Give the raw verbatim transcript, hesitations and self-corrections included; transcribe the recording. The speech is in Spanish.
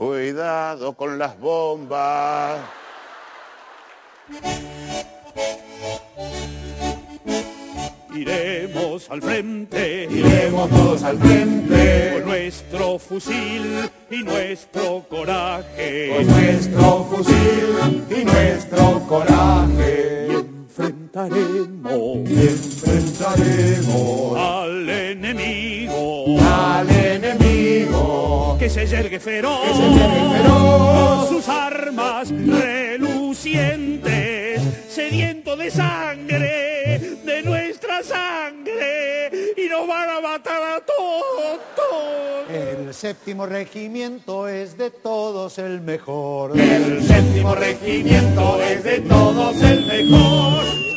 Cuidado con las bombas. Iremos al frente, Iremos todos al frente, con nuestro fusil y nuestro coraje, con nuestro fusil y nuestro coraje. y enfrentaremos, Y enfrentaremos al enemigo, al enemigo que se yergue feroz, que se yergue feroz. con sus armas relucientes, sediento de sangre, de nuestra sangre, y nos van a matar a todos, todos. El séptimo regimiento es de todos el mejor. El séptimo regimiento es de todos el mejor.